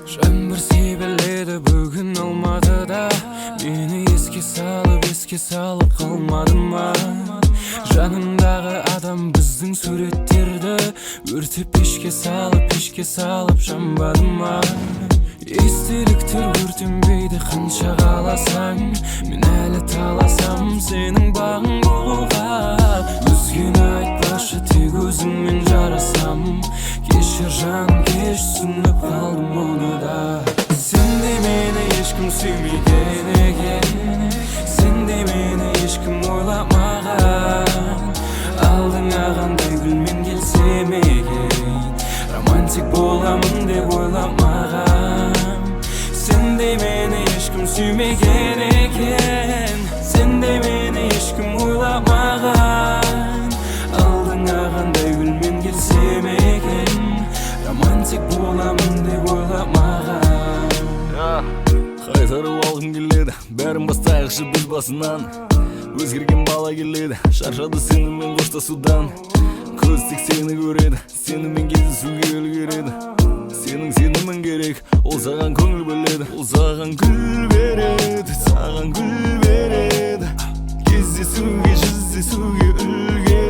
Жаңбыр себеледі бүгін Алматыда. Мені еске салып қалмады ма? Жанымдағы адам біздің суреттерді өртеп пешке салып жанбады ма? Естеліктер өртенбейді қанша қаласаң, мен әлі таласам сенің бағың болуға. Өзгені айтпашы, тек өзіңмен жарасам. Кешір жаным, кеш, түсініп қалдым оны да. Сенде мені ешкім сүймеген екен, сенде мені ешкім ойламаған. Алдыңа қандай гүлмен келсем екен, романтик боламын деп ойламаған. Сенде мені ешкім сүймеген екен, сенде мені ешкім ойламаған. Алдыңа қандай гүлмен келсем екен, романтик боламын деп ойламаған. Қайтарып алғым келеді, бәрін бастайықшы біз басынан. Өзгерген бала келеді, шаршады сенімен қоштасудан. Көз тек сені көреді, сенімен кездесуге үлгереді. Сенің сенімің керек, ол саған көңіл бөледі. Ол саған гүл береді, саған гүл береді. Кездесуге, жүздесуге үлгереді.